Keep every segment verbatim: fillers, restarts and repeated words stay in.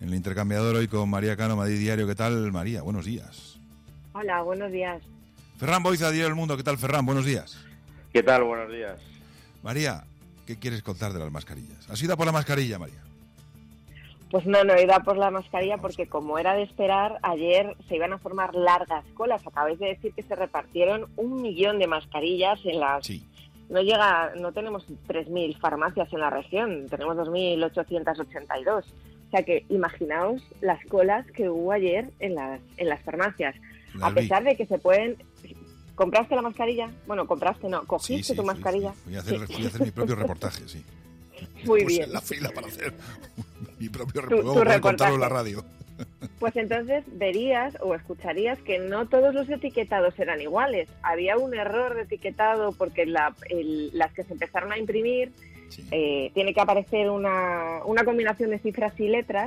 en el intercambiador hoy con María Cano, Madrid Diario. ¿Qué tal, María? Buenos días. Hola, buenos días. Ferran Boiza, Diario del Mundo. ¿Qué tal, Ferran? Buenos días. ¿Qué tal? Buenos días. María, ¿qué quieres contar de las mascarillas? ¿Has ido a por la mascarilla, María? Pues no, no he ido a por la mascarilla porque, como era de esperar, ayer se iban a formar largas colas. Acabáis de decir que se repartieron un millón de mascarillas en las... Sí. No llega, no tenemos tres mil farmacias en la región, tenemos dos mil ochocientas ochenta y dos. O sea que imaginaos las colas que hubo ayer en las en las farmacias. La a pesar vi. de que se pueden... ¿Compraste la mascarilla? Bueno, compraste, no. ¿Cogiste Sí, sí, tu fui, mascarilla? Fui, fui, a hacer, fui a hacer mi propio reportaje, sí. Muy Puse bien. en la fila para hacer mi propio Tu- reportaje. tu Luego poder reportaje. contarlo en la radio. Pues entonces verías o escucharías que no todos los etiquetados eran iguales. Había un error de etiquetado porque la, el, las que se empezaron a imprimir Sí. eh, tiene que aparecer una, una combinación de cifras y letras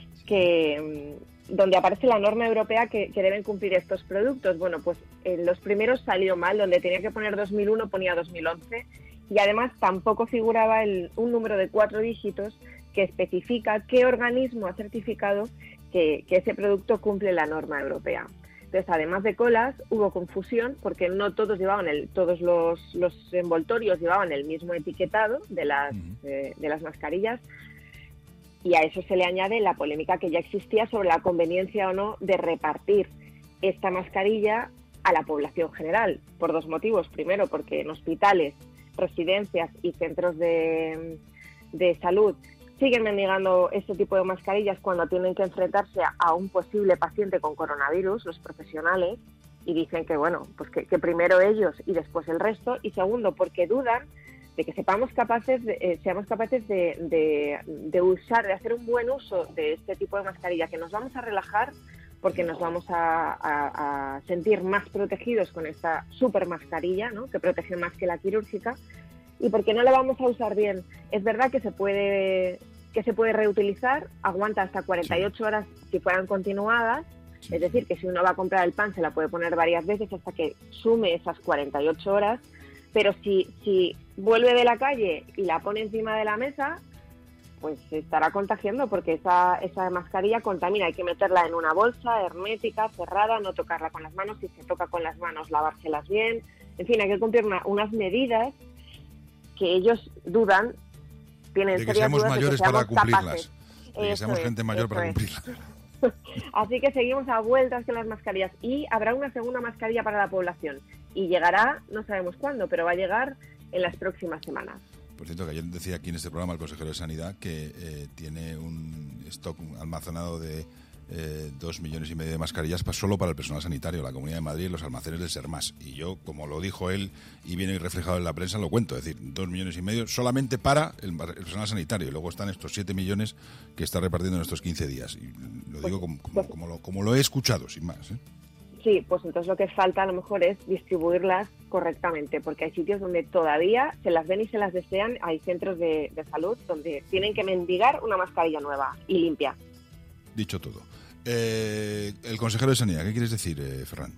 que mm, donde aparece la norma europea que, que deben cumplir estos productos. Bueno, pues en los primeros salió mal, donde tenía que poner dos mil uno ponía dos mil once y además tampoco figuraba el, un número de cuatro dígitos que especifica qué organismo ha certificado que, que ese producto cumple la norma europea. Entonces, además de colas, hubo confusión porque no todos llevaban el, todos los, los envoltorios llevaban el mismo etiquetado de las, Uh-huh. eh, de las mascarillas, y a eso se le añade la polémica que ya existía sobre la conveniencia o no de repartir esta mascarilla a la población general, por dos motivos. Primero, porque en hospitales, residencias y centros de, de salud siguen mendigando este tipo de mascarillas cuando tienen que enfrentarse a, a un posible paciente con coronavirus, los profesionales, y dicen que, bueno, pues que, que primero ellos y después el resto. Y segundo, porque dudan de que sepamos capaces de, eh, seamos capaces de, de, de usar, de hacer un buen uso de este tipo de mascarilla, que nos vamos a relajar porque nos vamos a, a, a sentir más protegidos con esta super mascarilla, ¿no?, que protege más que la quirúrgica, y porque no la vamos a usar bien. Es verdad que se puede que se puede reutilizar, aguanta hasta cuarenta y ocho horas si fueran continuadas, Sí. es decir, que si uno va a comprar el pan se la puede poner varias veces hasta que sume esas cuarenta y ocho horas, pero si, si vuelve de la calle y la pone encima de la mesa, pues se estará contagiando porque esa, esa mascarilla contamina. Hay que meterla en una bolsa hermética, cerrada, no tocarla con las manos. Si se toca con las manos, lavárselas bien. En fin, hay que cumplir una, unas medidas que ellos dudan, tienen De que serias seamos dudas mayores de que para seamos cumplirlas. capaces. De que Eso seamos es, gente mayor eso para es. cumplirlas. Así que seguimos a vueltas con las mascarillas y habrá una segunda mascarilla para la población y llegará, no sabemos cuándo, pero va a llegar en las próximas semanas. Por cierto, que ayer decía aquí en este programa el consejero de Sanidad que eh, tiene un stock almacenado de eh, dos millones y medio de mascarillas pa, solo para el personal sanitario, la Comunidad de Madrid y los almacenes del Sermas. Y yo, como lo dijo él y viene reflejado en la prensa, lo cuento. Es decir, dos millones y medio solamente para el, el personal sanitario. Y luego están estos siete millones que está repartiendo en estos quince días. Y lo digo como, como, como, lo, como lo he escuchado, sin más, ¿eh? Sí, pues entonces lo que falta a lo mejor es distribuirlas correctamente, porque hay sitios donde todavía se las ven y se las desean, hay centros de, de salud donde tienen que mendigar una mascarilla nueva y limpia. Dicho todo. Eh, el consejero de Sanidad, ¿qué quieres decir, eh, Ferran?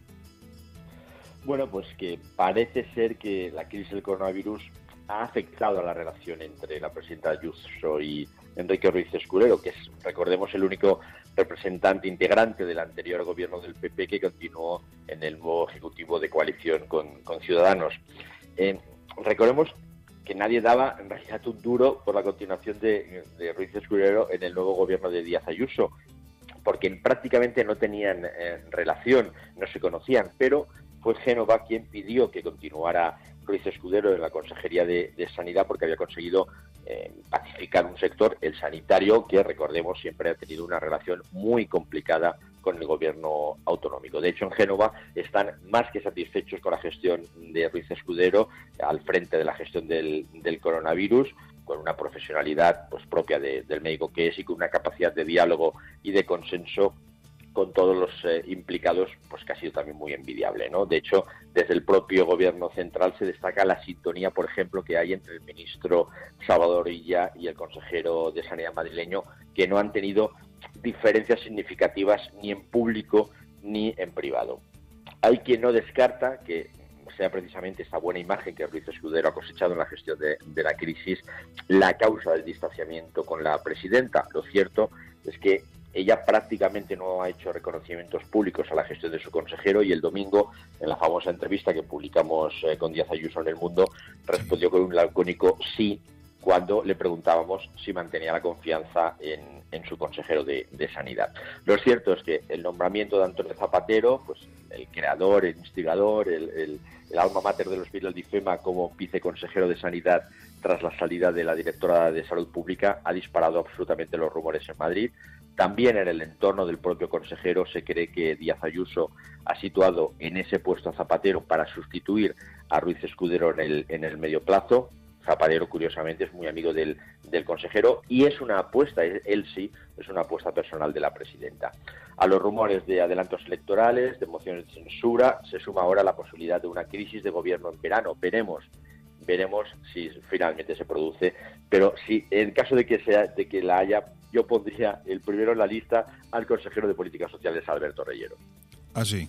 Bueno, pues que parece ser que la crisis del coronavirus ha afectado a la relación entre la presidenta Ayuso y Enrique Ruiz Escudero, que es, recordemos, el único representante integrante del anterior gobierno del P P que continuó en el nuevo ejecutivo de coalición con, con Ciudadanos. Eh, recordemos que nadie daba en realidad un duro por la continuación de, de Ruiz Escudero en el nuevo gobierno de Díaz Ayuso, porque prácticamente no tenían eh, relación, no se conocían, pero fue Génova quien pidió que continuara Ruiz Escudero en la Consejería de, de Sanidad porque había conseguido eh, pacificar un sector, el sanitario, que recordemos siempre ha tenido una relación muy complicada con el gobierno autonómico. De hecho, en Génova están más que satisfechos con la gestión de Ruiz Escudero al frente de la gestión del, del coronavirus, con una profesionalidad pues propia de, del médico que es y con una capacidad de diálogo y de consenso con todos los eh, implicados, pues que ha sido también muy envidiable, ¿no? De hecho, desde el propio gobierno central se destaca la sintonía, por ejemplo, que hay entre el ministro Salvador Illa y el consejero de Sanidad madrileño, que no han tenido diferencias significativas ni en público ni en privado. Hay quien no descarta que sea precisamente esta buena imagen que Ruiz Escudero ha cosechado en la gestión de, de la crisis la causa del distanciamiento con la presidenta. Lo cierto es que ella prácticamente no ha hecho reconocimientos públicos a la gestión de su consejero, y el domingo, en la famosa entrevista que publicamos eh, con Díaz Ayuso en El Mundo, respondió con un lacónico sí cuando le preguntábamos si mantenía la confianza en, en su consejero de, de Sanidad. Lo cierto es que el nombramiento de Antonio Zapatero, pues el creador, el instigador, el, el, el alma mater del Hospital de IFEMA como viceconsejero de Sanidad tras la salida de la directora de Salud Pública, ha disparado absolutamente los rumores en Madrid. También en el entorno del propio consejero se cree que Díaz Ayuso ha situado en ese puesto a Zapatero para sustituir a Ruiz Escudero en el, en el medio plazo. Zapatero, curiosamente, es muy amigo del, del consejero y es una apuesta, él sí, es una apuesta personal de la presidenta. A los rumores de adelantos electorales, de mociones de censura, se suma ahora la posibilidad de una crisis de gobierno en verano. Veremos, veremos si finalmente se produce, pero si en caso de que sea, de que la haya, yo pondría el primero en la lista al consejero de Políticas Sociales, Alberto Reyero. Ah, sí.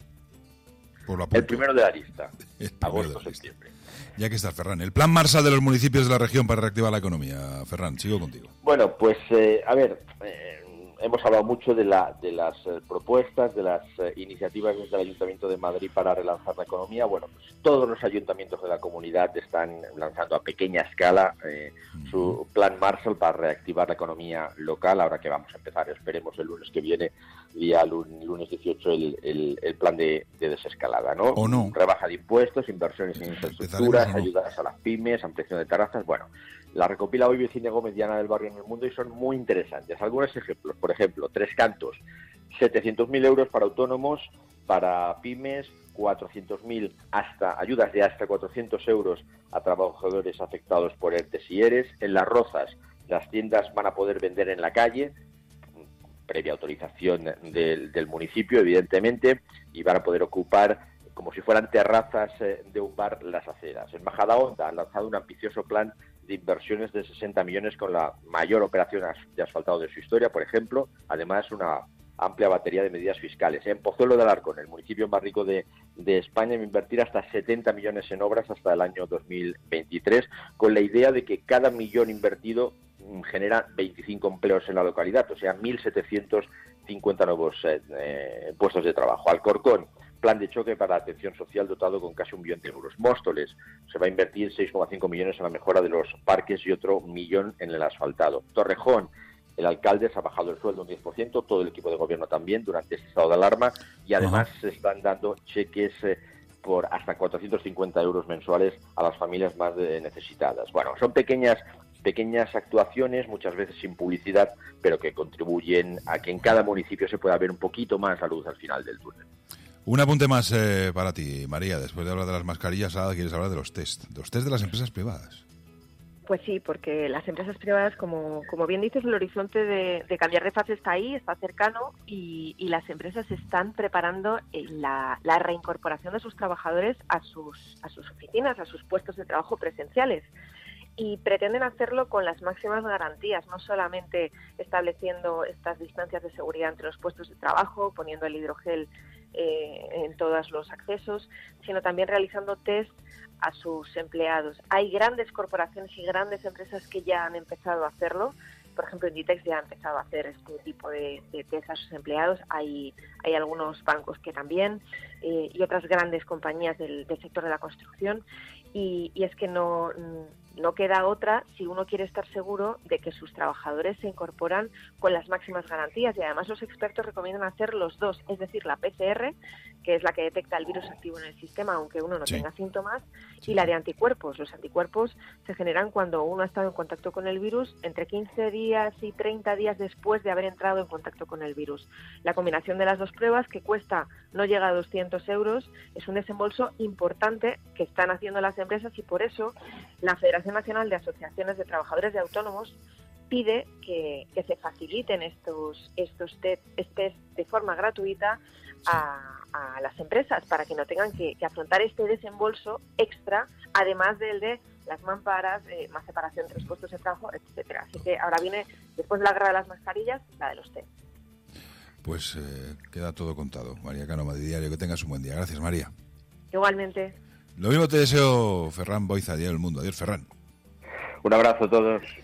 El primero de la lista, agosto-septiembre. Ya que está, Ferran. El plan Marshall de los municipios de la región para reactivar la economía. Ferran, sigo contigo. Bueno, pues, eh, a ver, eh, hemos hablado mucho de, la, de las eh, propuestas, de las eh, iniciativas desde el Ayuntamiento de Madrid para relanzar la economía. Bueno, pues todos los ayuntamientos de la comunidad están lanzando a pequeña escala eh, uh-huh. su plan Marshall para reactivar la economía local. Ahora que vamos a empezar, esperemos el lunes que viene, día lunes dieciocho, el, el, el plan de, de desescalada, ¿no? ¿O no? Rebaja de impuestos, inversiones en infraestructuras, no? ayudas a las pymes, ampliación de terrazas. Bueno, la recopila hoy Virginia Gómez, Diana del Barrio en El Mundo, y son muy interesantes. Algunos ejemplos, por ejemplo, Tres Cantos, setecientos mil euros para autónomos, para pymes, cuatrocientos mil hasta ayudas de hasta cuatrocientos euros a trabajadores afectados por ERTES y ERES. En Las Rozas, las tiendas van a poder vender en la calle, previa autorización del, del municipio, evidentemente, y van a poder ocupar, como si fueran terrazas eh, de un bar, las aceras. En Majadahonda han lanzado un ambicioso plan de inversiones de sesenta millones con la mayor operación de asfaltado de su historia, por ejemplo. Además, una amplia batería de medidas fiscales. En Pozuelo de Alarcón, el municipio más rico de, de España, va a invertir hasta setenta millones en obras hasta el año dos mil veintitrés, con la idea de que cada millón invertido genera veinticinco empleos en la localidad, o sea, mil setecientos cincuenta nuevos eh, eh, puestos de trabajo. Alcorcón, plan de choque para la atención social dotado con casi un millón de euros. Móstoles, se va a invertir seis coma cinco millones en la mejora de los parques y otro millón en el asfaltado. Torrejón, el alcalde se ha bajado el sueldo un diez por ciento, todo el equipo de gobierno también durante este estado de alarma, y además uh-huh. se están dando cheques eh, por hasta cuatrocientos cincuenta euros mensuales a las familias más de necesitadas. Bueno, son pequeñas pequeñas actuaciones, muchas veces sin publicidad, pero que contribuyen a que en cada municipio se pueda ver un poquito más la luz al final del túnel. Un apunte más eh, para ti, María. Después de hablar de las mascarillas, ahora quieres hablar de los test. De los test de las empresas privadas. Pues sí, porque las empresas privadas, como, como bien dices, el horizonte de, de cambiar de fase está ahí, está cercano, y, y las empresas están preparando la, la reincorporación de sus trabajadores a sus, a sus oficinas, a sus puestos de trabajo presenciales. Y pretenden hacerlo con las máximas garantías, no solamente estableciendo estas distancias de seguridad entre los puestos de trabajo, poniendo el hidrogel eh, en todos los accesos, sino también realizando test a sus empleados. Hay grandes corporaciones y grandes empresas que ya han empezado a hacerlo. Por ejemplo, Inditex ya ha empezado a hacer este tipo de, de test a sus empleados. Hay, hay algunos bancos que también, eh, y otras grandes compañías del, del sector de la construcción. Y, y es que no, no queda otra si uno quiere estar seguro de que sus trabajadores se incorporan con las máximas garantías. Y además los expertos recomiendan hacer los dos, es decir, la P C R, que es la que detecta el virus activo en el sistema aunque uno no sí. tenga síntomas, sí. y la de anticuerpos. Los anticuerpos se generan cuando uno ha estado en contacto con el virus entre quince días y treinta días después de haber entrado en contacto con el virus. La combinación de las dos pruebas, que cuesta no llega a doscientos euros, es un desembolso importante que están haciendo las empresas, y por eso la Federación Nacional de Asociaciones de Trabajadores de Autónomos pide que, que se faciliten estos estos test, test de forma gratuita a, a las empresas, para que no tengan que, que afrontar este desembolso extra, además del de las mamparas, eh, más separación entre los puestos de trabajo, etcétera. Así que ahora viene, después de la guerra de las mascarillas, la de los test. Pues eh, queda todo contado. María Cano, Madrid Diario, que tengas un buen día. Gracias, María. Igualmente. Lo mismo te deseo, Ferran Boiza, Diario del Mundo. Adiós, Ferran. Un abrazo a todos.